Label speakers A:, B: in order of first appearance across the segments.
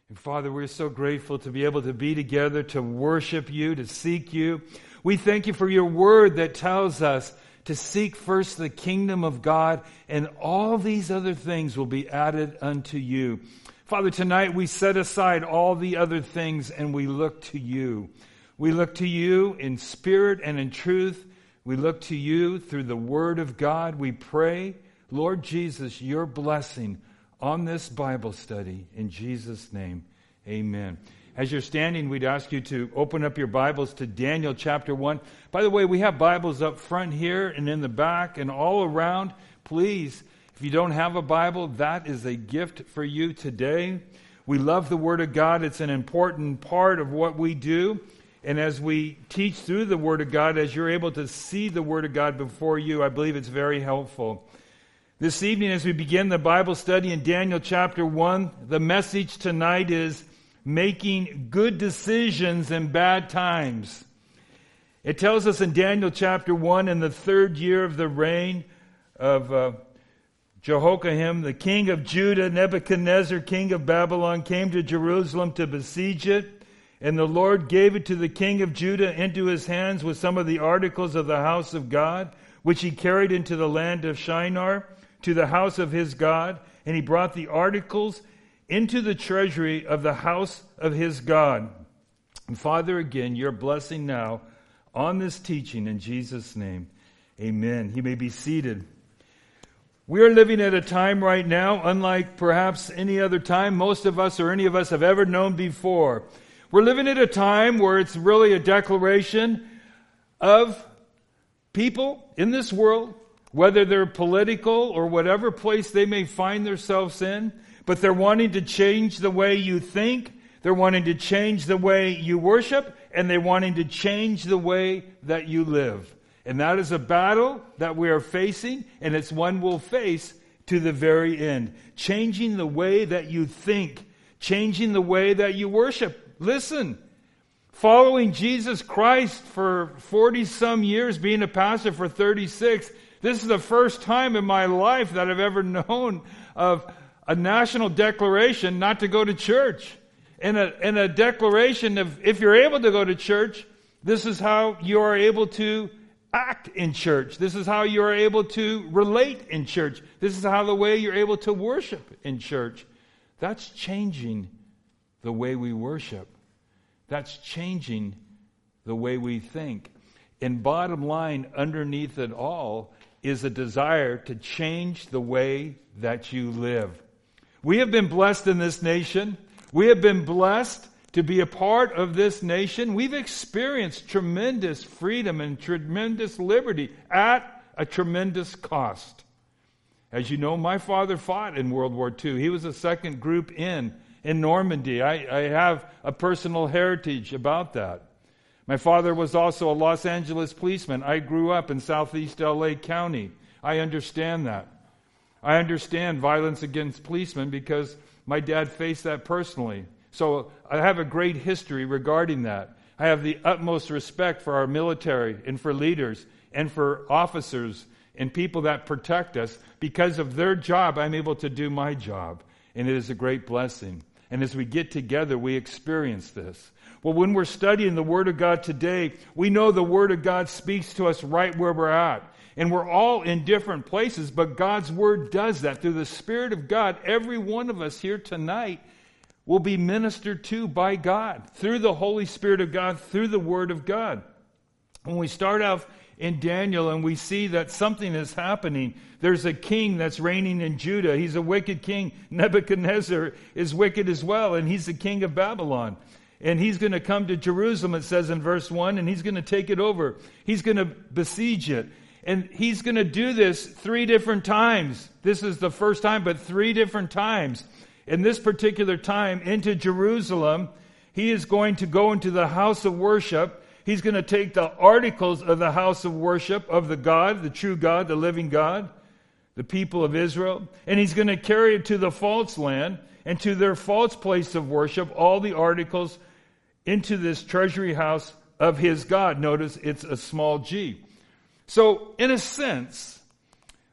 A: And Father, we're so grateful to be able to be together, to worship you, to seek you. We thank you for your word that tells us to seek first the kingdom of God, and all these other things will be added unto you. Father, tonight we set aside all the other things and we look to you. We look to you in spirit and in truth. We look to you through the word of God. We pray, Lord Jesus, your blessing on this Bible study. In Jesus' name, amen. As you're standing, we'd ask you to open up your Bibles to Daniel chapter 1. By the way, we have Bibles up front here and in the back and all around. Please, if you don't have a Bible, that is a gift for you today. We love the Word of God. It's an important part of what we do. And as we teach through the Word of God, as you're able to see the Word of God before you, I believe it's very helpful. This evening, as we begin the Bible study in Daniel chapter 1, the message tonight is making good decisions in bad times. It tells us in Daniel chapter 1, in the 3rd year of the reign of Jehoiakim, the king of Judah, Nebuchadnezzar, king of Babylon, came to Jerusalem to besiege it. And the Lord gave it to the king of Judah into his hands with some of the articles of the house of God, which he carried into the land of Shinar, to the house of his God. And he brought the articles into the treasury of the house of his God. And Father, again, your blessing now on this teaching in Jesus' name. Amen. You may be seated. We are living at a time right now, unlike perhaps any other time most of us or any of us have ever known before. We're living at a time where it's really a declaration of people in this world, whether they're political or whatever place they may find themselves in, but they're wanting to change the way you think, they're wanting to change the way you worship, and they're wanting to change the way that you live. And that is a battle that we are facing, and it's one we'll face to the very end. Changing the way that you think, changing the way that you worship. Listen, following Jesus Christ for 40-some years, being a pastor for 36, this is the first time in my life that I've ever known of a national declaration not to go to church. And a declaration of, if you're able to go to church, this is how you are able to act in church. This is how you are able to relate in church. This is how the way you're able to worship in church. That's changing the way we worship. That's changing the way we think. And bottom line, underneath it all, is a desire to change the way that you live. We have been blessed in this nation. We have been blessed to be a part of this nation. We've experienced tremendous freedom and tremendous liberty at a tremendous cost. As you know, my father fought in World War II. He was a second group in Normandy. I have a personal heritage about that. My father was also a Los Angeles policeman. I grew up in southeast LA County. I understand that. I understand violence against policemen because my dad faced that personally. So I have a great history regarding that. I have the utmost respect for our military and for leaders and for officers and people that protect us. Because of their job, I'm able to do my job. And it is a great blessing. And as we get together, we experience this. Well, when we're studying the Word of God today, we know the Word of God speaks to us right where we're at. And we're all in different places, but God's Word does that. Through the Spirit of God, every one of us here tonight will be ministered to by God, through the Holy Spirit of God, through the Word of God. When we start off in Daniel and we see that something is happening, there's a king that's reigning in Judah. He's a wicked king. Nebuchadnezzar is wicked as well, and he's the king of Babylon. And he's going to come to Jerusalem, it says in verse 1, and he's going to take it over. He's going to besiege it. And he's going to do this 3 different times. This is the first time, but 3 different times. In this particular time, into Jerusalem, he is going to go into the house of worship. He's going to take the articles of the house of worship of the God, the true God, the living God, the people of Israel. And he's going to carry it to the false land and to their false place of worship, all the articles into this treasury house of his God. Notice it's a small g. So, in a sense,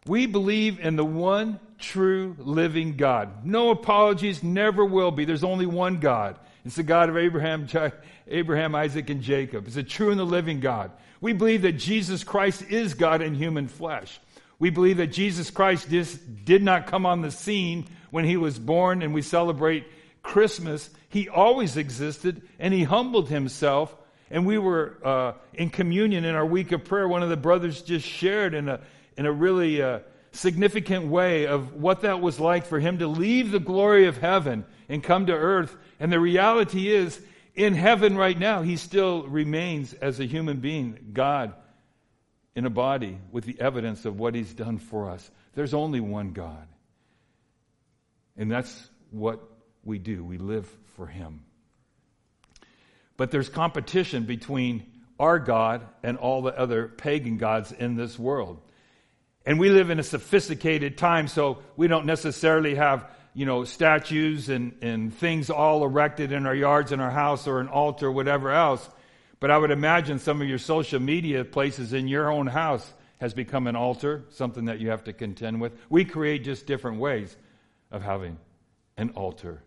A: We believe in the one true living God. No apologies, never will be. There's only one God. It's the God of Abraham, Isaac, and Jacob. It's the true and the living God. We believe that Jesus Christ is God in human flesh. We believe that Jesus Christ did not come on the scene when he was born and we celebrate Christmas. He always existed and he humbled himself. And we were in communion in our week of prayer. One of the brothers just shared in a really significant way of what that was like for him to leave the glory of heaven and come to earth. And the reality is, in heaven right now, he still remains as a human being, God in a body with the evidence of what he's done for us. There's only one God. And that's what we do. We live for him. But there's competition between our God and all the other pagan gods in this world. And we live in a sophisticated time, so we don't necessarily have, statues and things all erected in our yards, in our house, or an altar, or whatever else. But I would imagine some of your social media places in your own house has become an altar, something that you have to contend with. We create just different ways of having an altar.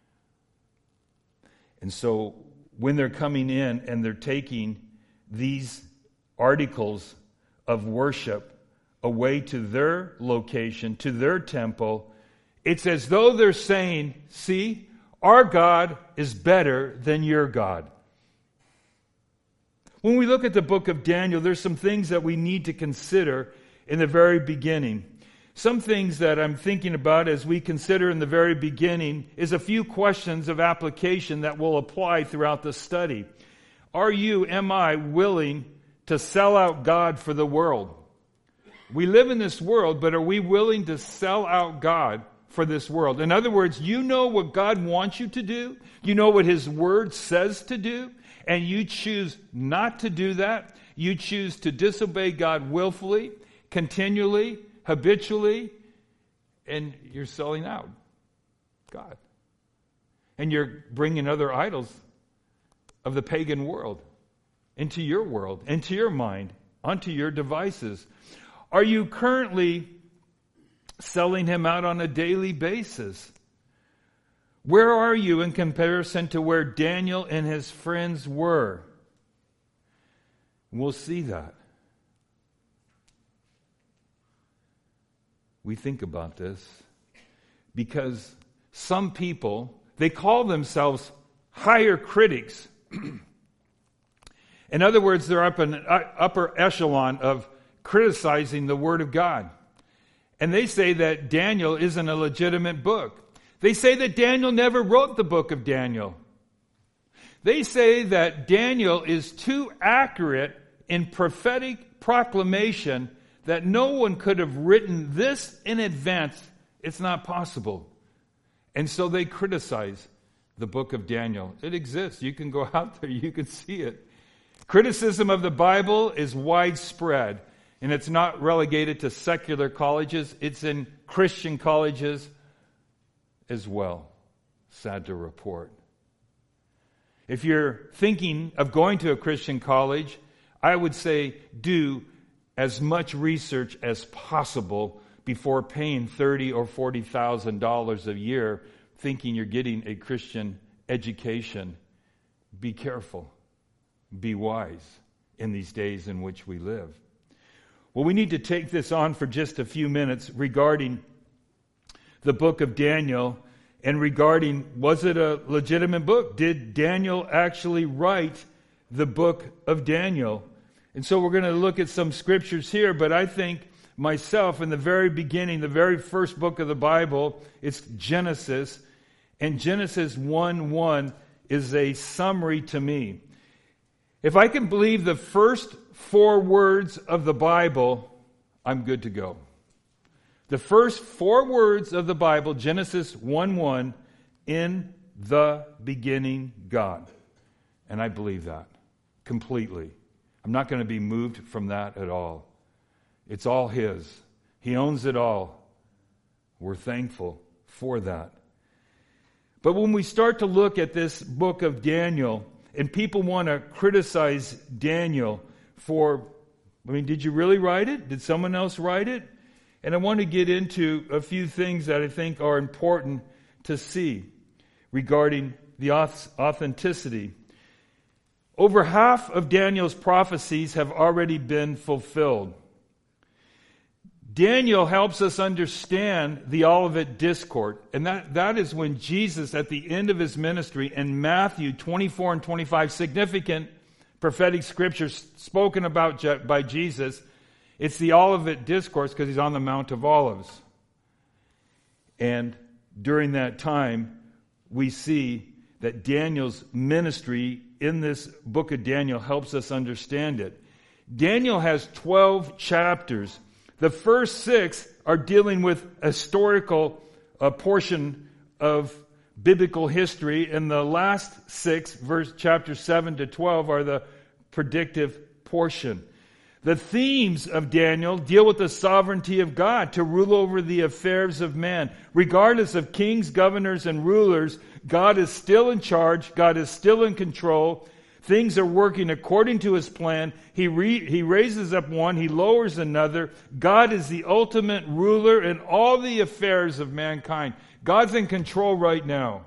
A: And so when they're coming in and they're taking these articles of worship away to their location, to their temple, it's as though they're saying, see, our God is better than your God. When we look at the book of Daniel, there's some things that we need to consider in the very beginning. Some things that I'm thinking about as we consider in the very beginning is a few questions of application that will apply throughout the study. Am I willing to sell out God for the world? We live in this world, but are we willing to sell out God for this world? In other words, you know what God wants you to do. You know what his word says to do. And you choose not to do that. You choose to disobey God willfully, continually, habitually, and you're selling out God. And you're bringing other idols of the pagan world into your world, into your mind, onto your devices. Are you currently selling him out on a daily basis? Where are you in comparison to where Daniel and his friends were? We'll see that. We think about this because some people, they call themselves higher critics. In other words, they're up in an upper echelon of criticizing the Word of God. And they say that Daniel isn't a legitimate book. They say that Daniel never wrote the book of Daniel. They say that Daniel is too accurate in prophetic proclamation that no one could have written this in advance. It's not possible. And so they criticize the book of Daniel. It exists. You can go out there. You can see it. Criticism of the Bible is widespread. And it's not relegated to secular colleges. It's in Christian colleges as well. Sad to report. If you're thinking of going to a Christian college, I would say do as much research as possible before paying $30,000 or $40,000 a year thinking you're getting a Christian education. Be careful. Be wise in these days in which we live. Well, we need to take this on for just a few minutes regarding the book of Daniel and regarding, was it a legitimate book? Did Daniel actually write the book of Daniel? And so we're going to look at some scriptures here, but I think myself in the very beginning, the very first book of the Bible, it's Genesis, and Genesis 1:1 is a summary to me. If I can believe the first 4 words of the Bible, I'm good to go. The first 4 words of the Bible, Genesis 1:1, in the beginning, God. And I believe that completely. I'm not going to be moved from that at all. It's all His. He owns it all. We're thankful for that. But when we start to look at this book of Daniel, and people want to criticize Daniel for, did you really write it? Did someone else write it? And I want to get into a few things that I think are important to see regarding the authenticity. Over half of Daniel's prophecies have already been fulfilled. Daniel helps us understand the Olivet Discourse, and that is when Jesus, at the end of his ministry, in Matthew 24 and 25, significant prophetic scriptures spoken about by Jesus, it's the Olivet Discourse because he's on the Mount of Olives. And during that time, we see that Daniel's ministry in this book of Daniel helps us understand it. Daniel has 12 chapters. The first 6 are dealing with a historical portion of biblical history, and the last 6, chapters 7 to 12, are the predictive portion. The themes of Daniel deal with the sovereignty of God to rule over the affairs of man. Regardless of kings, governors, and rulers, God is still in charge. God is still in control. Things are working according to his plan. He raises up one, he lowers another. God is the ultimate ruler in all the affairs of mankind. God's in control right now.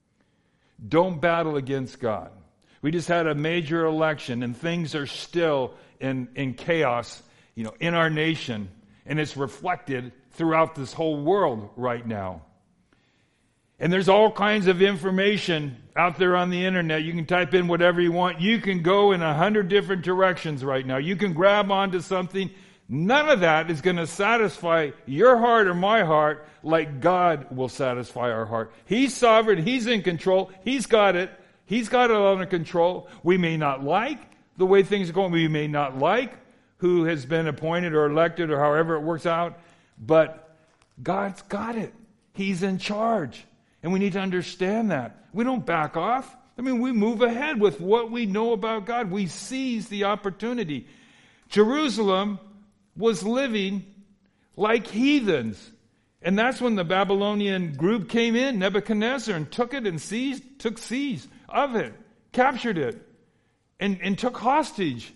A: Don't battle against God. We just had a major election and things are still in chaos, in our nation, and it's reflected throughout this whole world right now. And there's all kinds of information out there on the internet. You can type in whatever you want. You can go in 100 different directions right now. You can grab onto something. None of that is going to satisfy your heart or my heart like God will satisfy our heart. He's sovereign. He's in control. He's got it. He's got it under control. We may not like the way things are going. We may not like who has been appointed or elected or however it works out. But God's got it. He's in charge. And we need to understand that. We don't back off. We move ahead with what we know about God. We seize the opportunity. Jerusalem was living like heathens. And that's when the Babylonian group came in, Nebuchadnezzar, and took it and took siege of it, captured it, and took hostage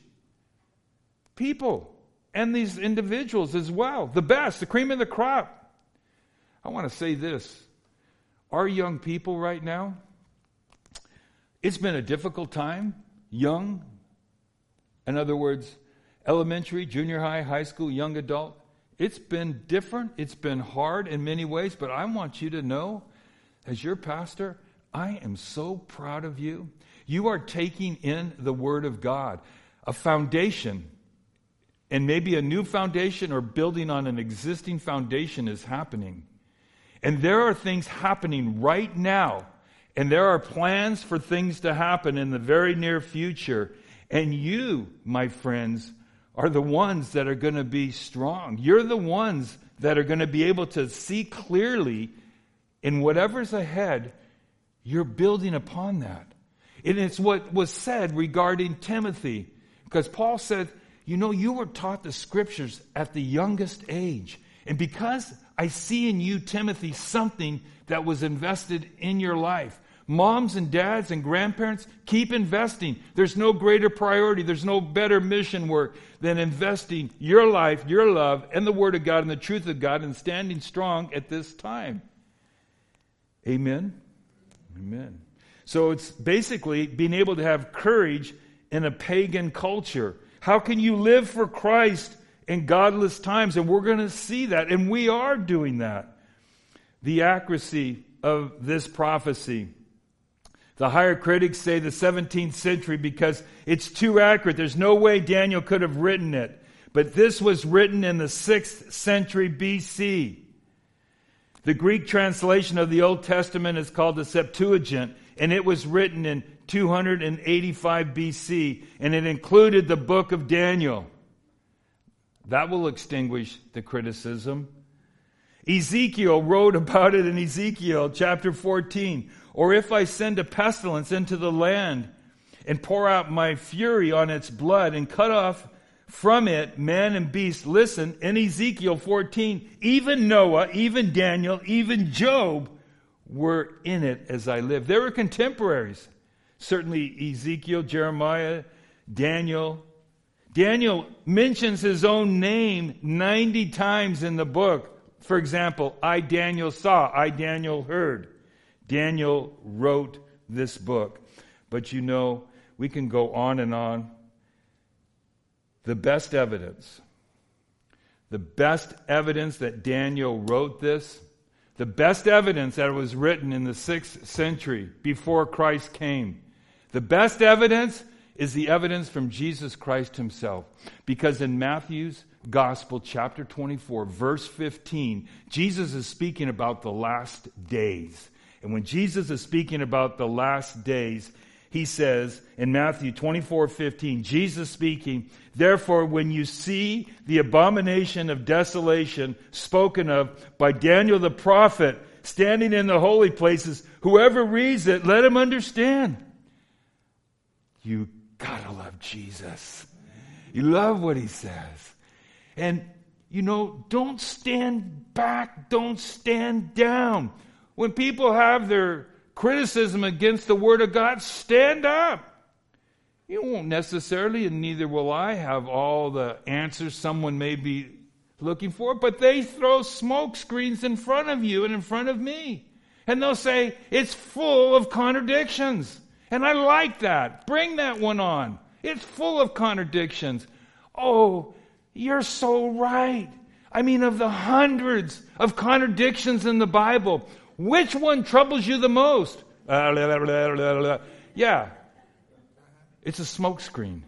A: people and these individuals as well. The best, the cream of the crop. I want to say this. Our young people right now, it's been a difficult time. Young, in other words, elementary, junior high, high school, young adult. It's been different. It's been hard in many ways, but I want you to know, as your pastor, I am so proud of you. You are taking in the Word of God, a foundation, and maybe a new foundation or building on an existing foundation is happening. And there are things happening right now. And there are plans for things to happen in the very near future. And you, my friends, are the ones that are going to be strong. You're the ones that are going to be able to see clearly in whatever's ahead. You're building upon that. And it's what was said regarding Timothy. Because Paul said, you were taught the scriptures at the youngest age. And because I see in you, Timothy, something that was invested in your life. Moms and dads and grandparents, keep investing. There's no greater priority. There's no better mission work than investing your life, your love, and the Word of God and the truth of God and standing strong at this time. Amen? Amen. So it's basically being able to have courage in a pagan culture. How can you live for Christ in godless times? And we're going to see that, and we are doing that. The accuracy of this prophecy. The higher critics say the 17th century because it's too accurate. There's no way Daniel could have written it. But this was written in the 6th century BC. The Greek translation of the Old Testament is called the Septuagint, and it was written in 285 BC, and it included the book of Daniel. That will extinguish the criticism. Ezekiel wrote about it in Ezekiel chapter 14. Or if I send a pestilence into the land and pour out my fury on its blood and cut off from it man and beast. Listen, in Ezekiel 14, even Noah, even Daniel, even Job were in it as I live. They were contemporaries. Certainly Ezekiel, Jeremiah, Daniel. Daniel mentions his own name 90 times in the book. For example, I, Daniel, saw. I, Daniel, heard. Daniel wrote this book. But you know, we can go on and on. The best evidence that Daniel wrote this, the best evidence that it was written in the 6th century before Christ came, the best evidence is the evidence from Jesus Christ himself. Because in Matthew's Gospel, chapter 24, verse 15, Jesus is speaking about the last days. And when Jesus is speaking about the last days, he says in Matthew 24:15, Jesus speaking, therefore when you see the abomination of desolation spoken of by Daniel the prophet standing in the holy places, whoever reads it, let him understand. You gotta love Jesus. You love what he says. And, you know, don't stand back. Don't stand down. When people have their criticism against the Word of God, stand up. You won't necessarily, and neither will I, have all the answers someone may be looking for, but they throw smoke screens in front of you and in front of me. And they'll say, it's full of contradictions. And I like that. Bring that one on. It's full of contradictions. Oh, you're so right. I mean, of the hundreds of contradictions in the Bible, which one troubles you the most? Yeah. It's a smokescreen.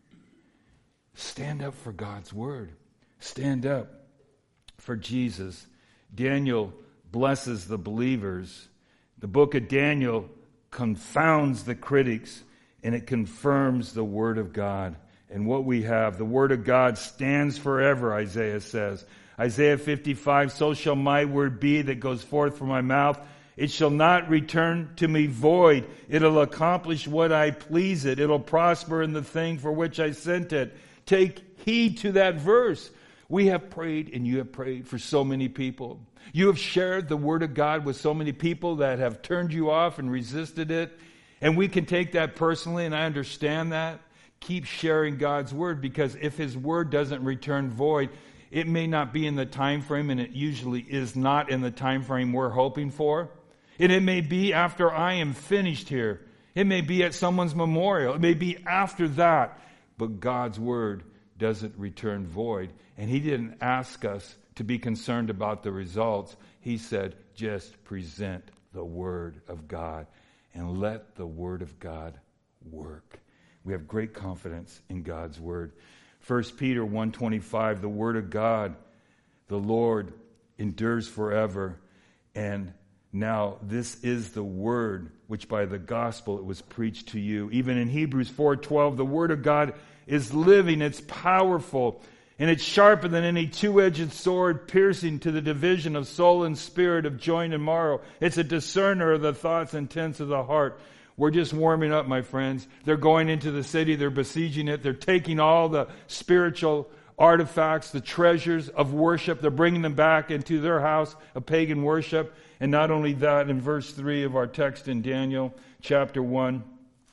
A: Stand up for God's Word. Stand up for Jesus. Daniel blesses the believers. The book of Daniel confounds the critics, and it confirms the Word of God. And what we have, the Word of God stands forever, Isaiah says. Isaiah 55, so shall my word be that goes forth from my mouth. It shall not return to me void. It'll accomplish what I please it. It'll prosper in the thing for which I sent it. Take heed to that verse. We have prayed, and you have prayed for so many people. You have shared the Word of God with so many people that have turned you off and resisted it. And we can take that personally, and I understand that. Keep sharing God's Word, because if His Word doesn't return void, it may not be in the time frame, and it usually is not in the time frame we're hoping for. And it may be after I am finished here. It may be at someone's memorial. It may be after that. But God's Word doesn't return void. And He didn't ask us to be concerned about the results. He said, just present the Word of God and let the Word of God work. We have great confidence in God's Word. 1 Peter 1:25, the Word of God, the Lord, endures forever. And now this is the Word which by the gospel it was preached to you. Even in Hebrews 4:12, the Word of God is living, it's powerful, and it's sharper than any two-edged sword, piercing to the division of soul and spirit, of joint and marrow. It's a discerner of the thoughts and intents of the heart. We're just warming up, my friends. They're going into the city. They're besieging it. They're taking all the spiritual artifacts, the treasures of worship. They're bringing them back into their house of pagan worship. And not only that, in verse 3 of our text in Daniel chapter 1,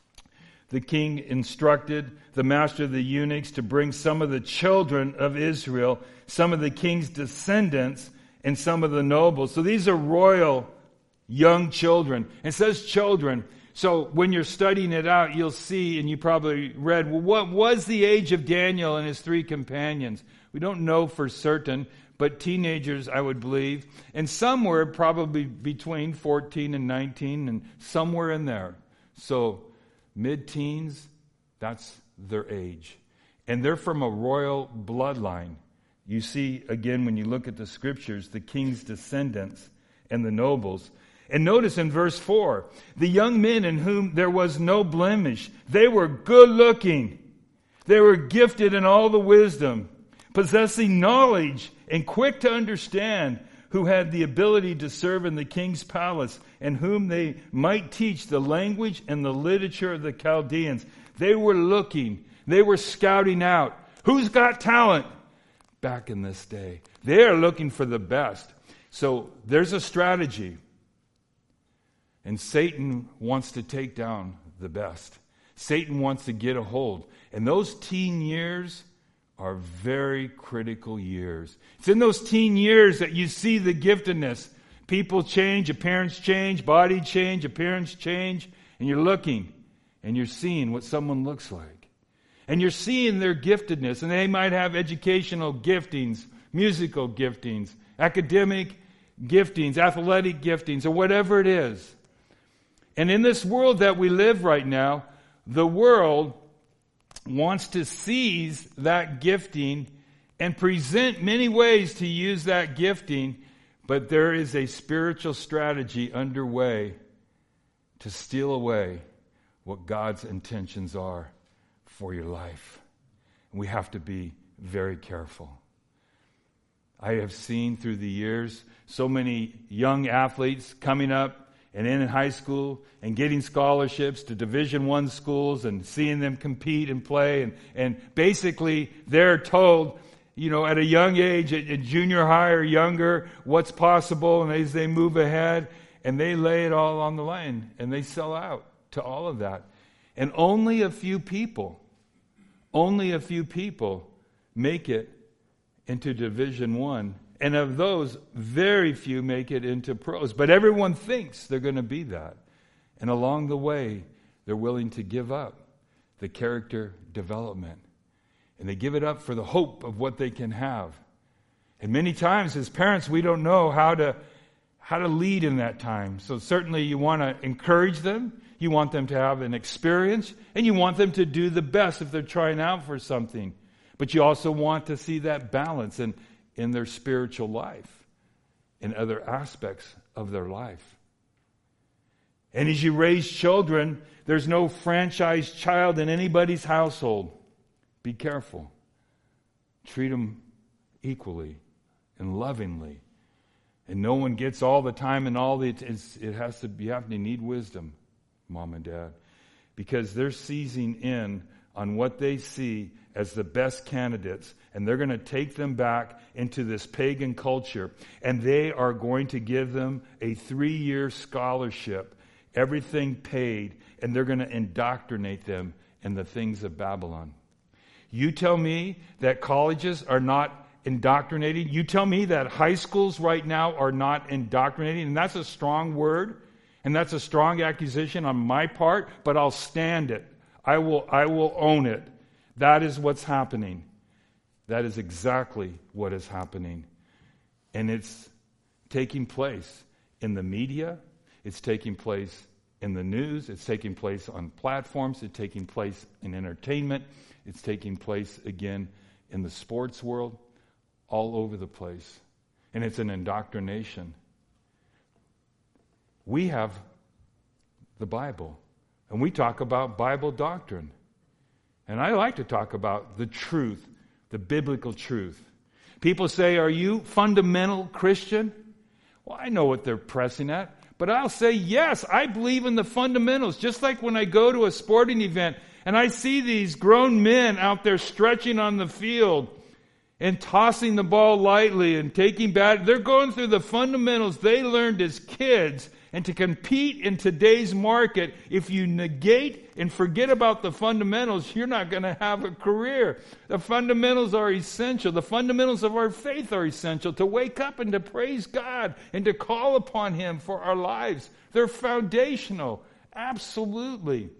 A: the king instructed the master of the eunuchs to bring some of the children of Israel, some of the king's descendants, and some of the nobles. So these are royal young children. It says children. So when you're studying it out, you'll see, and you probably read, well, what was the age of Daniel and his three companions? We don't know for certain, but teenagers, I would believe. And some were probably between 14 and 19, and somewhere in there. So mid-teens, that's their age. And they're from a royal bloodline. You see, again, when you look at the scriptures, the king's descendants and the nobles. And notice in verse 4, the young men in whom there was no blemish, they were good looking. They were gifted in all the wisdom, possessing knowledge and quick to understand, who had the ability to serve in the king's palace, and whom they might teach the language and the literature of the Chaldeans. They were looking. They were scouting out. Who's got talent? Back in this day. They are looking for the best. So there's a strategy. And Satan wants to take down the best. Satan wants to get a hold. And those teen years are very critical years. It's in those teen years that you see the giftedness. People change, appearance change, body change, appearance change, and you're looking and you're seeing what someone looks like. And you're seeing their giftedness, and they might have educational giftings, musical giftings, academic giftings, athletic giftings, or whatever it is. And in this world that we live right now, the world wants to seize that gifting and present many ways to use that gifting, but there is a spiritual strategy underway to steal away what God's intentions are for your life. And we have to be very careful. I have seen through the years so many young athletes coming up and in high school and getting scholarships to Division I schools and seeing them compete and play. And basically they're told, at a young age, at junior high or younger, what's possible. And as they move ahead, and they lay it all on the line and they sell out to all of that. And only a few people make it into Division I. And of those, very few make it into pros. But everyone thinks they're going to be that. And along the way, they're willing to give up the character development. And they give it up for the hope of what they can have. And many times as parents, we don't know how to lead in that time. So certainly you want to encourage them. You want them to have an experience. And you want them to do the best if they're trying out for something. But you also want to see that balance in their spiritual life, in other aspects of their life. And as you raise children, there's no franchise child in anybody's household. Be careful. Treat them equally and lovingly. And no one gets all the time and all the... you have to need wisdom, Mom and Dad, because they're seizing in on what they see as the best candidates, and they're going to take them back into this pagan culture, and they are going to give them a 3-year scholarship, everything paid, and they're going to indoctrinate them in the things of Babylon. You tell me that colleges are not indoctrinating. You tell me that high schools right now are not indoctrinating, and that's a strong word, and that's a strong accusation on my part, but I'll stand it. I will own it. That is what's happening. That is exactly what is happening. And it's taking place in the media. It's taking place in the news. It's taking place on platforms. It's taking place in entertainment. It's taking place again in the sports world, all over the place. And it's an indoctrination. We have the Bible, and we talk about Bible doctrine. And I like to talk about the truth, the biblical truth. People say, are you fundamental Christian? Well, I know what they're pressing at. But I'll say, yes, I believe in the fundamentals. Just like when I go to a sporting event and I see these grown men out there stretching on the field and tossing the ball lightly and taking bat. They're going through the fundamentals they learned as kids. And to compete in today's market, if you negate and forget about the fundamentals, you're not going to have a career. The fundamentals are essential. The fundamentals of our faith are essential. To wake up and to praise God and to call upon Him for our lives. They're foundational. Absolutely.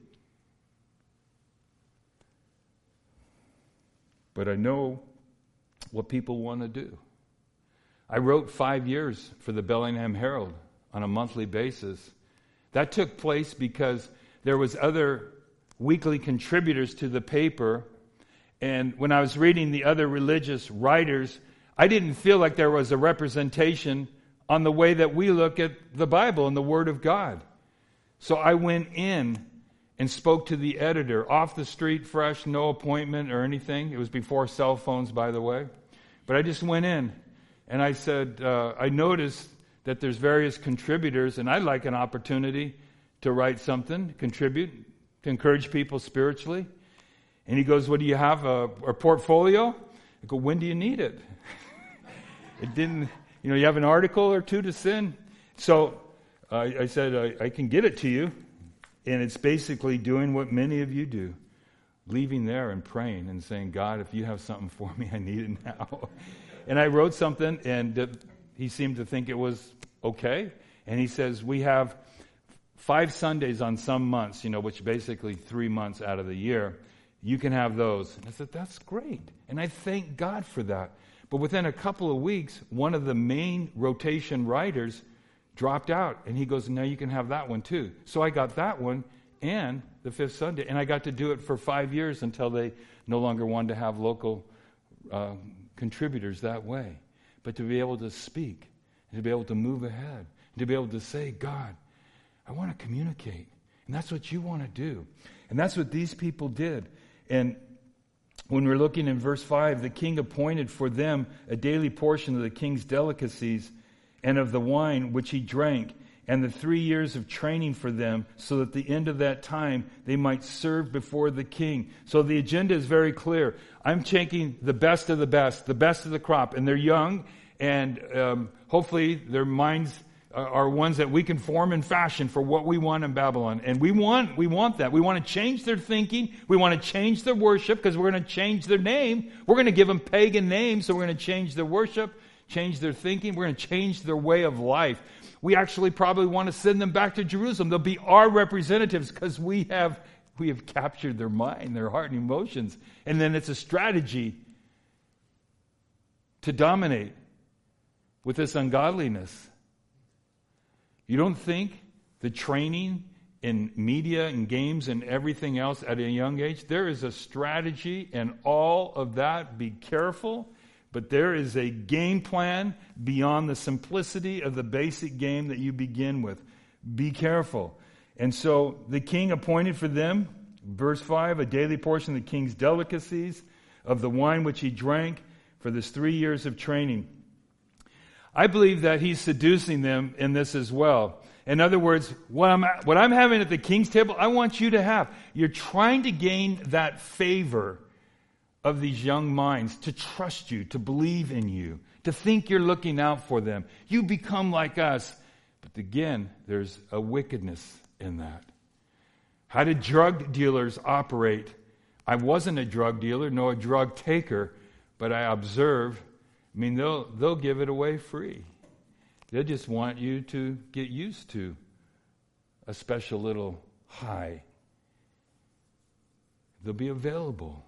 A: But I know what people want to do. I wrote 5 years for the Bellingham Herald on a monthly basis. That took place because there was other weekly contributors to the paper, and when I was reading the other religious writers, I didn't feel like there was a representation on the way that we look at the Bible and the Word of God. So I went in and spoke to the editor, off the street, fresh, no appointment or anything. It was before cell phones, by the way. But I just went in, and I said, I noticed that there's various contributors, and I'd like an opportunity to write something, contribute, to encourage people spiritually. And he goes, what do you have, a portfolio? I go, when do you need it? It didn't, you have an article or two to send? So I said, I can get it to you. And it's basically doing what many of you do, leaving there and praying and saying, God, if you have something for me, I need it now. And I wrote something, and he seemed to think it was okay. And he says, we have 5 Sundays on some months, which basically 3 months out of the year. You can have those. And I said, that's great. And I thank God for that. But within a couple of weeks, one of the main rotation writers dropped out. And he goes, now you can have that one too. So I got that one and the 5th Sunday. And I got to do it for 5 years until they no longer wanted to have local contributors that way. But to be able to speak, and to be able to move ahead, and to be able to say, God, I want to communicate. And that's what you want to do. And that's what these people did. And when we're looking in verse 5, the king appointed for them a daily portion of the king's delicacies and of the wine which he drank, and the 3 years of training for them, so that at the end of that time they might serve before the king. So the agenda is very clear. I'm taking the best of the crop, and they're young, and hopefully their minds are ones that we can form and fashion for what we want in Babylon. And we want that. We want to change their thinking. We want to change their worship, because we're going to change their name. We're going to give them pagan names, so we're going to change their worship, change their thinking. We're going to change their way of life. We actually probably want to send them back to Jerusalem. They'll be our representatives, because we have captured their mind, their heart, and emotions. And then it's a strategy to dominate with this ungodliness. You don't think the training in media and games and everything else at a young age, there is a strategy and all of that. Be careful. But there is a game plan beyond the simplicity of the basic game that you begin with. Be careful. And so the king appointed for them, verse 5, a daily portion of the king's delicacies, of the wine which he drank, for this 3 years of training. I believe that he's seducing them in this as well. In other words, what I'm having at the king's table, I want you to have. You're trying to gain that favor of these young minds, to trust you, to believe in you, to think you're looking out for them. You become like us. But again, there's a wickedness in that. How did drug dealers operate? I wasn't a drug dealer, nor a drug taker, but I observe. They'll give it away free. They just want you to get used to a special little high. They'll be available.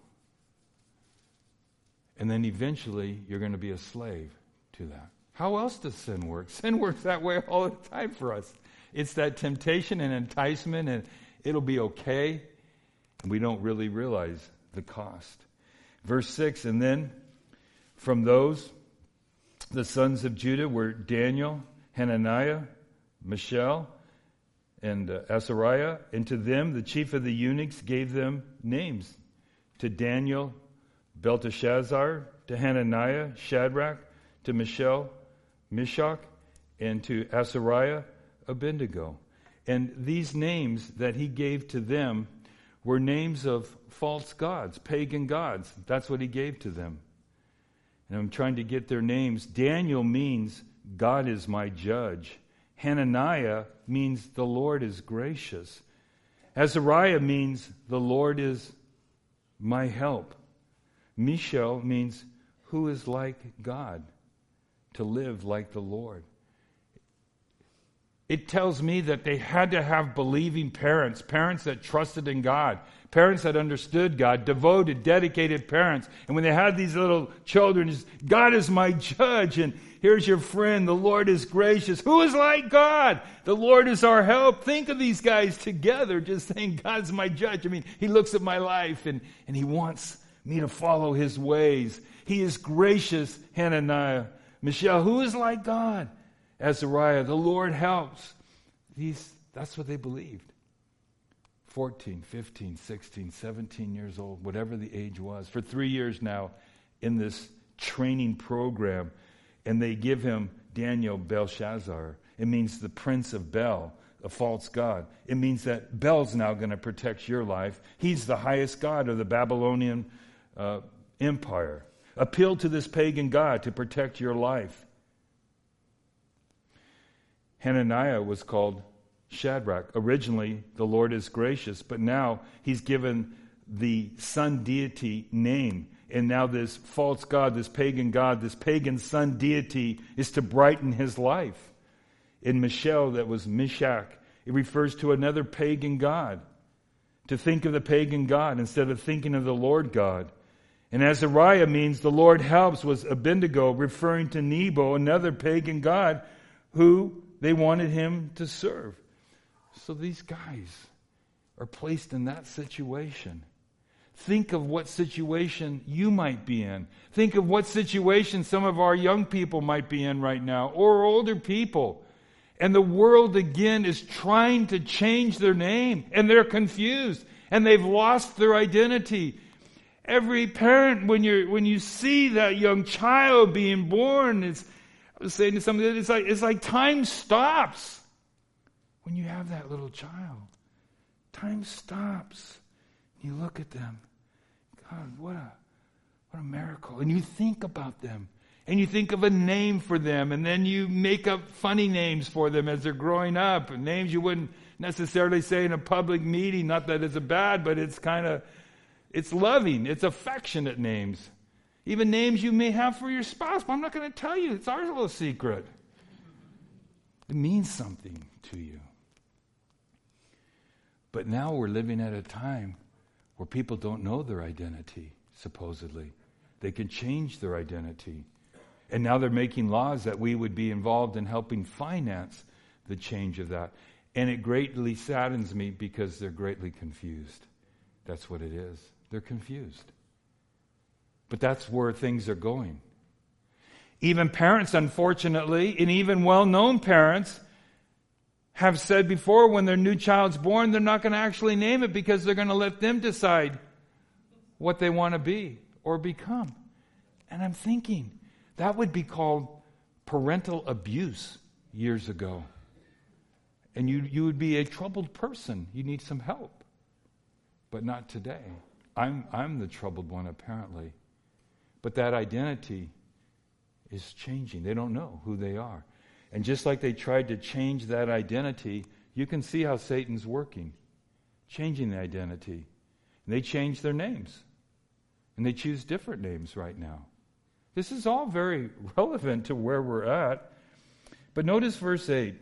A: And then eventually you're going to be a slave to that. How else does sin work? Sin works that way all the time for us. It's that temptation and enticement, and it'll be okay. And we don't really realize the cost. Verse 6, and then from those, the sons of Judah were Daniel, Hananiah, Mishael, and Azariah. And to them, the chief of the eunuchs gave them names. To Daniel, Belteshazzar, to Hananiah, Shadrach, to Mishael, Meshach, and to Azariah, Abednego. And these names that he gave to them were names of false gods, pagan gods. That's what he gave to them. And I'm trying to get their names. Daniel means God is my judge. Hananiah means the Lord is gracious. Azariah means the Lord is my help. Mishael means who is like God, to live like the Lord. It tells me that they had to have believing parents that trusted in God, parents that understood God, devoted, dedicated parents. And when they had these little children, God is my judge, and here's your friend, the Lord is gracious. Who is like God? The Lord is our help. Think of these guys together, just saying, God's my judge. He looks at my life, and he wants me to follow his ways. He is gracious, Hananiah. Mishael, who is like God? Azariah, the Lord helps. That's what they believed. 14, 15, 16, 17 years old, whatever the age was. For 3 years now in this training program. And they give him Daniel Belshazzar. It means the prince of Bel, a false god. It means that Bel's now going to protect your life. He's the highest god of the Babylonian empire. Appeal to this pagan god to protect your life. Hananiah was called Shadrach. Originally, the Lord is gracious, but now he's given the sun deity name. And now this false god, this pagan sun deity is to brighten his life. In Michelle, that was Meshach. It refers to another pagan god. To think of the pagan god instead of thinking of the Lord God. And Azariah means the Lord helps, was Abednego, referring to Nebo, another pagan god who they wanted him to serve. So these guys are placed in that situation. Think of what situation you might be in. Think of what situation some of our young people might be in right now, or older people. And the world again is trying to change their name, and they're confused, and they've lost their identity. Every parent, when you see that young child being born, I was saying to somebody, it's like time stops when you have that little child. Time stops. You look at them. God, what a miracle. And you think about them. And you think of a name for them. And then you make up funny names for them as they're growing up. And names you wouldn't necessarily say in a public meeting. Not that it's bad, but it's loving. It's affectionate names. Even names you may have for your spouse. But I'm not going to tell you. It's our little secret. It means something to you. But now we're living at a time where people don't know their identity, supposedly. They can change their identity. And now they're making laws that we would be involved in helping finance the change of that. And it greatly saddens me because they're greatly confused. That's what it is. They're confused. But that's where things are going. Even parents, unfortunately, and even well-known parents, have said before when their new child's born, they're not going to actually name it because they're going to let them decide what they want to be or become. And I'm thinking, that would be called parental abuse years ago. And you would be a troubled person. You need some help. But not today. I'm the troubled one, apparently. But that identity is changing. They don't know who they are. And just like they tried to change that identity, you can see how Satan's working. Changing the identity. And they change their names. And they choose different names right now. This is all very relevant to where we're at. But notice verse 8.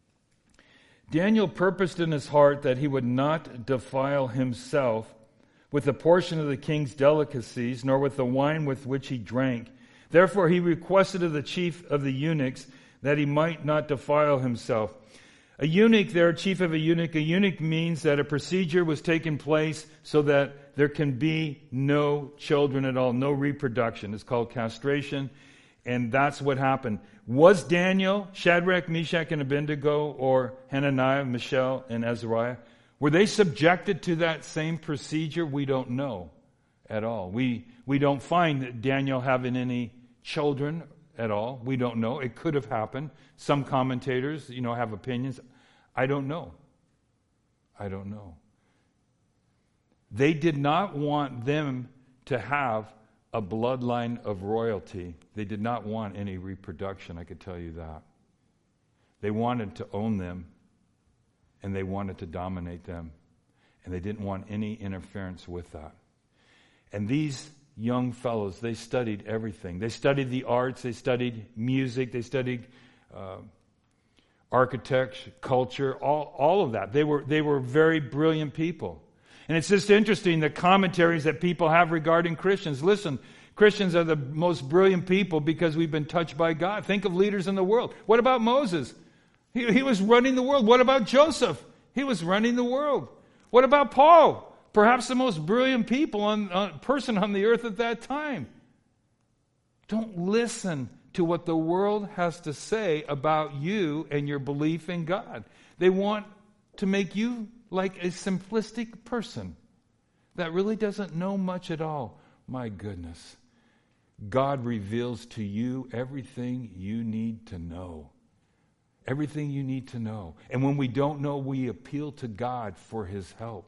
A: Daniel purposed in his heart that he would not defile himself with a portion of the king's delicacies, nor with the wine with which he drank. Therefore he requested of the chief of the eunuchs that he might not defile himself. A eunuch there, chief of a eunuch means that a procedure was taking place so that there can be no children at all, no reproduction. It's called castration, and that's what happened. Was Daniel, Shadrach, Meshach, and Abednego, or Hananiah, Mishael, and Azariah, were they subjected to that same procedure? We don't know at all. We don't find Daniel having any children at all. We don't know. It could have happened. Some commentators, have opinions. I don't know. They did not want them to have a bloodline of royalty. They did not want any reproduction, I could tell you that. They wanted to own them, and they wanted to dominate them, and they didn't want any interference with that. And these young fellows, they studied everything. They studied the arts, they studied music, they studied architecture, culture, all of that. They were very brilliant people. And it's just interesting, the commentaries that people have regarding Christians. Listen, Christians are the most brilliant people because we've been touched by God. Think of leaders in the world. What about Moses? He was running the world. What about Joseph? He was running the world. What about Paul? Perhaps the most brilliant person on the earth at that time. Don't listen to what the world has to say about you and your belief in God. They want to make you like a simplistic person that really doesn't know much at all. My goodness. God reveals to you everything you need to know. Everything you need to know. And when we don't know, we appeal to God for His help.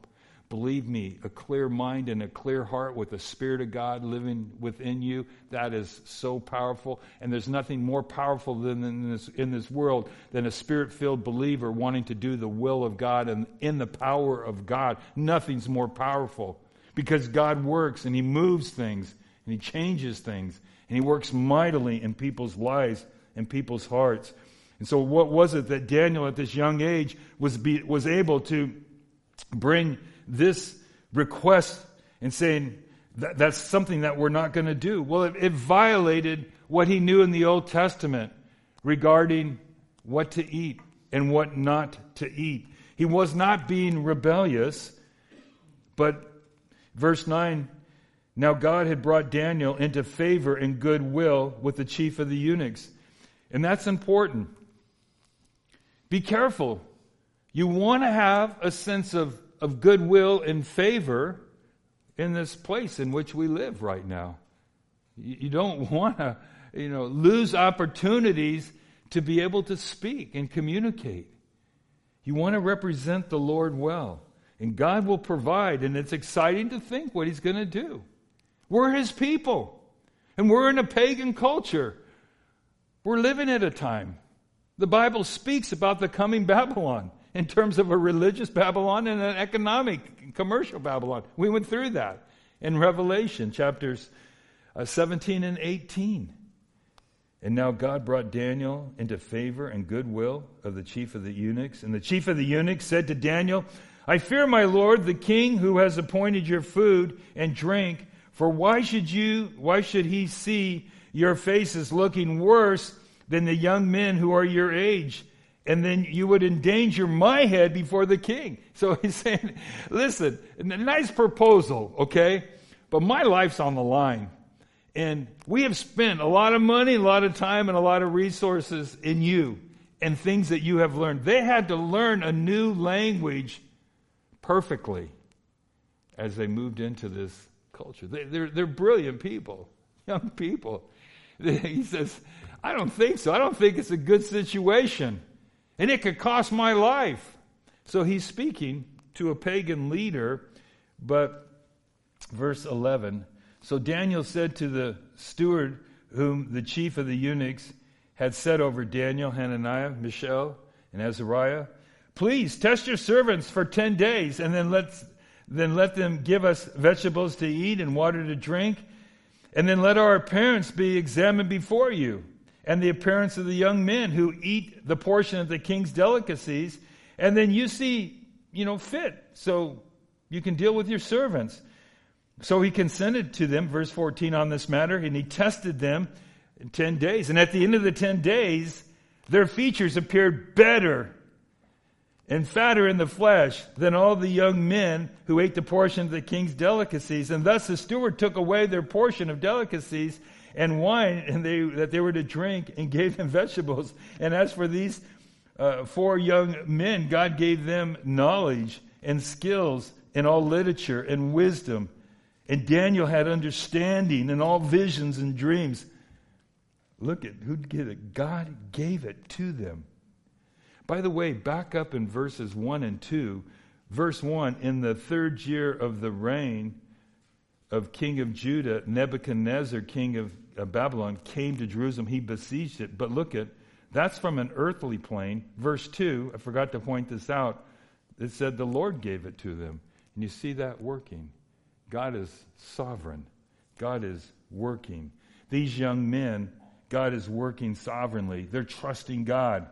A: Believe me, a clear mind and a clear heart with the Spirit of God living within you, that is so powerful. And there's nothing more powerful than in this world than a Spirit-filled believer wanting to do the will of God and in the power of God. Nothing's more powerful because God works and He moves things and He changes things and He works mightily in people's lives and people's hearts. And so what was it that Daniel at this young age was able to bring this request and saying that's something that we're not going to do? Well, it violated what he knew in the Old Testament regarding what to eat and what not to eat. He was not being rebellious, but verse 9, now God had brought Daniel into favor and goodwill with the chief of the eunuchs. And that's important. Be careful. You want to have a sense of goodwill and favor in this place in which we live right now. You don't want to, lose opportunities to be able to speak and communicate. You want to represent the Lord well. And God will provide, and it's exciting to think what He's going to do. We're His people, and we're in a pagan culture. We're living at a time. The Bible speaks about the coming Babylon in terms of a religious Babylon and an economic, commercial Babylon. We went through that in Revelation chapters 17 and 18. And now God brought Daniel into favor and goodwill of the chief of the eunuchs. And the chief of the eunuchs said to Daniel, I fear my lord, the king who has appointed your food and drink, for why should he see your faces looking worse than the young men who are your age? And then you would endanger my head before the king. So he's saying, listen, nice proposal, okay? But my life's on the line. And we have spent a lot of money, a lot of time, and a lot of resources in you and things that you have learned. They had to learn a new language perfectly as they moved into this culture. They're brilliant people, young people. He says, I don't think so. I don't think it's a good situation. And it could cost my life. So he's speaking to a pagan leader, but verse 11, so Daniel said to the steward whom the chief of the eunuchs had set over Daniel, Hananiah, Mishael, and Azariah, please test your servants for 10 days, and then let them give us vegetables to eat and water to drink, and then let our appearance be examined before you, and the appearance of the young men who eat the portion of the king's delicacies, and then you see, fit, so you can deal with your servants. So he consented to them, verse 14, on this matter, and he tested them in 10 days. And at the end of the 10 days, their features appeared better and fatter in the flesh than all the young men who ate the portion of the king's delicacies. And thus the steward took away their portion of delicacies and wine that they were to drink, and gave them vegetables. And as for these 4 young men, God gave them knowledge and skills in all literature and wisdom. And Daniel had understanding in all visions and dreams. Look at who gave it. God gave it to them. By the way, back up in verses 1 and 2. Verse 1, in the 3rd year of the reign of king of Judah, Nebuchadnezzar, king of Babylon, came to Jerusalem. He besieged it. But look at, that's from an earthly plane. Verse 2, I forgot to point this out. It said the Lord gave it to them. And you see that working. God is sovereign. God is working. These young men, God is working sovereignly. They're trusting God.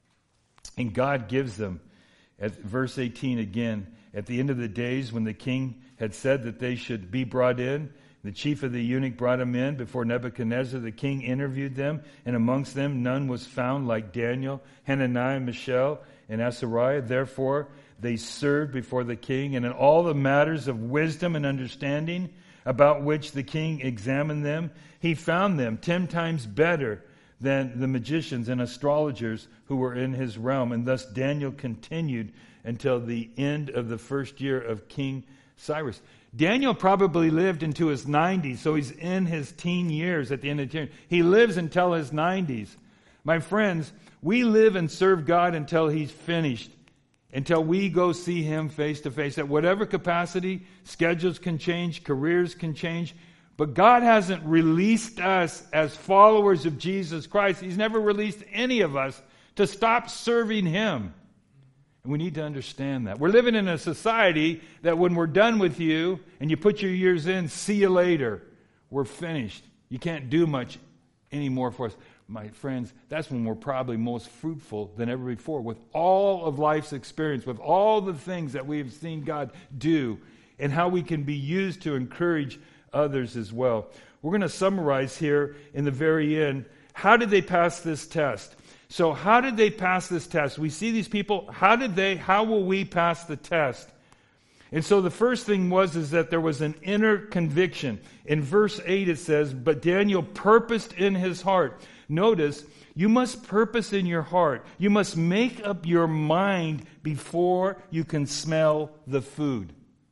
A: And God gives them, at verse 18 again, at the end of the days when the king had said that they should be brought in, the chief of the eunuch brought them in before Nebuchadnezzar. The king interviewed them, and amongst them none was found like Daniel, Hananiah, Mishael, and Azariah. Therefore they served before the king, and in all the matters of wisdom and understanding about which the king examined them, he found them 10 times better than the magicians and astrologers who were in his realm. And thus Daniel continued until the end of the 1st year of King Cyrus. Daniel probably lived into his 90s, so he's in his teen years at the end of the year. He lives until his 90s. My friends, we live and serve God until He's finished. until we go see him face to face. At whatever capacity, schedules can change, careers can change, but God hasn't released us as followers of Jesus Christ. He's never released any of us to stop serving him. And we need to understand that. We're living in a society that when we're done with you and you put your years in, see you later. We're finished. You can't do much anymore for us. My friends, that's when we're probably most fruitful than ever before, with all of life's experience, with all the things that we've seen God do, and how we can be used to encourage others as well. We're going to summarize here in the very end. How did they pass this test? So how did they pass this test? We see these people. How will we pass the test? And so the first thing is that there was an inner conviction. In verse 8 it says, but Daniel purposed in his heart. Notice, you must purpose in your heart. You must make up your mind before you can smell the food.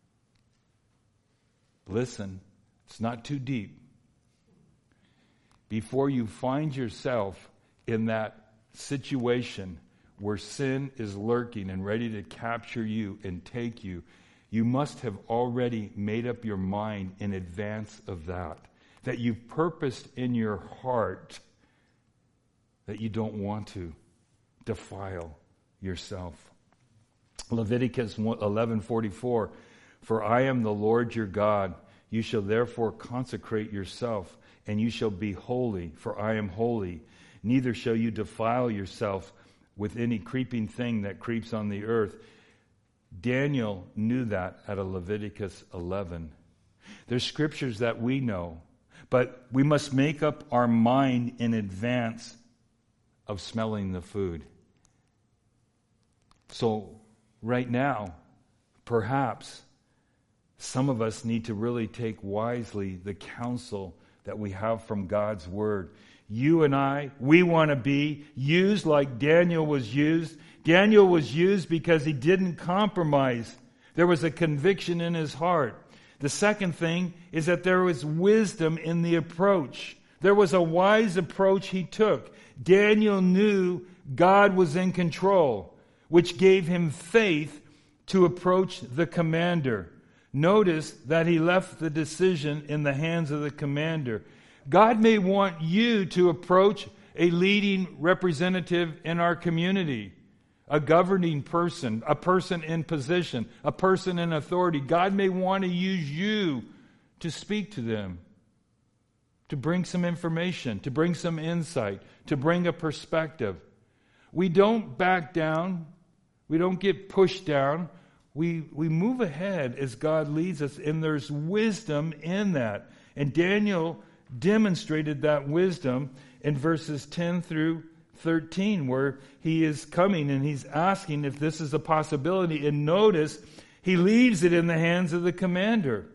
A: Listen, it's not too deep. Before you find yourself in that situation where sin is lurking and ready to capture you and take you, you must have already made up your mind in advance of that. That you've purposed in your heart that you don't want to defile yourself. Leviticus 11:44, for I am the Lord your God. You shall therefore consecrate yourself, and you shall be holy, for I am holy. Neither shall you defile yourself with any creeping thing that creeps on the earth. Daniel knew that out of Leviticus 11. There's scriptures that we know, but we must make up our mind in advance of smelling the food. So right now, perhaps some of us need to really take wisely the counsel that we have from God's Word. You and I, we want to be used like Daniel was used. Daniel was used because he didn't compromise. There was a conviction in his heart. The second thing is that there was wisdom in the approach. There was a wise approach he took. Daniel knew God was in control, which gave him faith to approach the commander. Notice that he left the decision in the hands of the commander. God may want you to approach a leading representative in our community, a governing person, a person in position, a person in authority. God may want to use you to speak to them, to bring some information, to bring some insight, to bring a perspective. We don't back down. We don't get pushed down. We move ahead as God leads us, and there's wisdom in that. And Daniel demonstrated that wisdom in verses 10 through 13, where he is coming and he's asking if this is a possibility. And notice, he leaves it in the hands of the commander.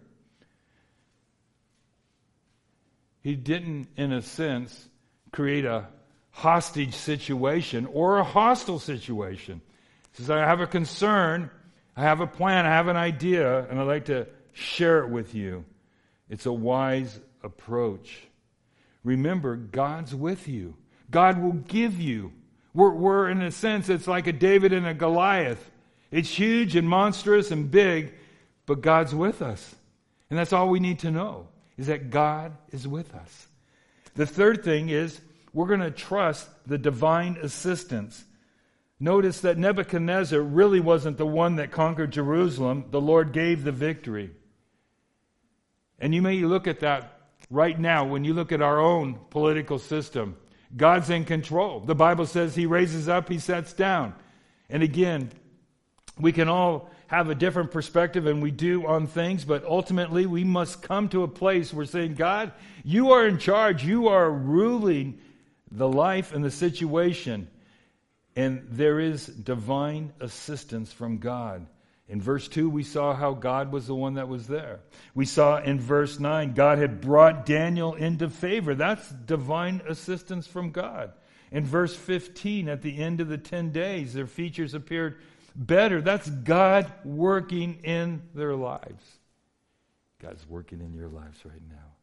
A: He didn't, in a sense, create a hostage situation or a hostile situation. He says, I have a concern, I have a plan, I have an idea, and I'd like to share it with you. It's a wise approach. Remember, God's with you. God will give you. We're in a sense, it's like a David and a Goliath. It's huge and monstrous and big, but God's with us. And that's all we need to know, is that God is with us. The third thing is we're going to trust the divine assistance. Notice that Nebuchadnezzar really wasn't the one that conquered Jerusalem. The Lord gave the victory. And you may look at that right now when you look at our own political system. God's in control. The Bible says he raises up, he sets down. And again, we can all have a different perspective, and we do, on things, but ultimately we must come to a place where saying, God, you are in charge. You are ruling the life and the situation. And there is divine assistance from God. In verse 2, we saw how God was the one that was there. We saw in verse 9, God had brought Daniel into favor. That's divine assistance from God. In verse 15, at the end of the 10 days, their features appeared better. That's God working in their lives. God's working in your lives right now.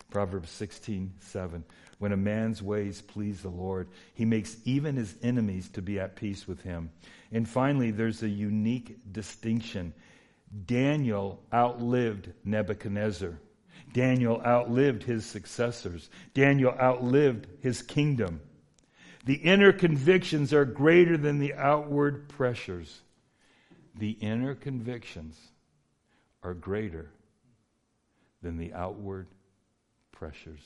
A: Proverbs 16:7. When a man's ways please the Lord, he makes even his enemies to be at peace with him. And finally, there's a unique distinction. Daniel outlived Nebuchadnezzar. Daniel outlived his successors. Daniel outlived his kingdom. The inner convictions are greater than the outward pressures. The inner convictions are greater than the outward pressures.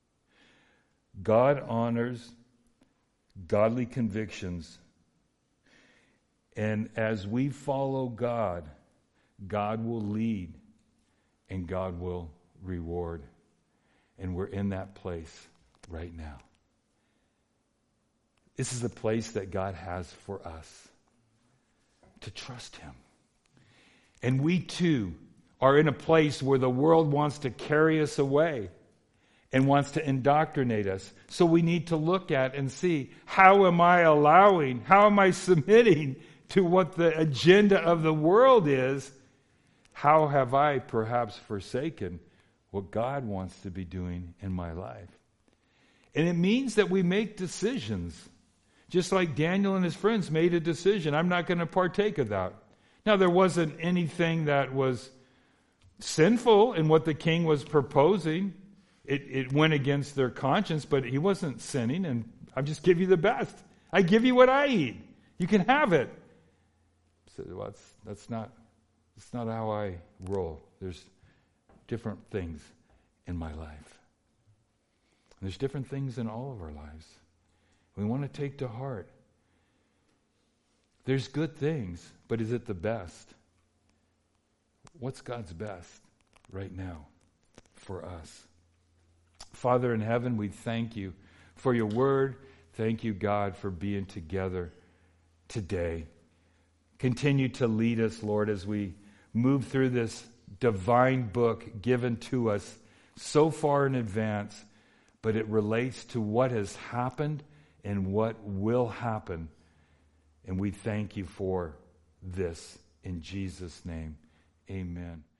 A: God honors godly convictions. And as we follow God, God will lead and God will reward. And we're in that place right now. This is the place that God has for us, to trust Him. And we too are in a place where the world wants to carry us away and wants to indoctrinate us. So we need to look at and see, how am I submitting to what the agenda of the world is? How have I perhaps forsaken what God wants to be doing in my life? And it means that we make decisions. Just like Daniel and his friends made a decision. I'm not going to partake of that. Now, there wasn't anything that was sinful in what the king was proposing. It went against their conscience, but he wasn't sinning. And I just give you the best. I give you what I eat. You can have it. So, well, that's not how I roll. There's different things in my life. And there's different things in all of our lives. We want to take to heart. There's good things, but is it the best? What's God's best right now for us? Father in heaven, we thank you for your word. Thank you, God, for being together today. Continue to lead us, Lord, as we move through this divine book given to us so far in advance, but it relates to what has happened and what will happen. And we thank you for this in Jesus' name. Amen.